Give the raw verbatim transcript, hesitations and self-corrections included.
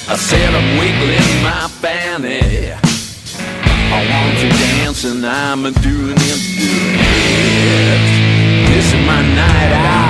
I said I'm wiggling my fanny. I want to dance and I'm doing it, doing it. This is my night out.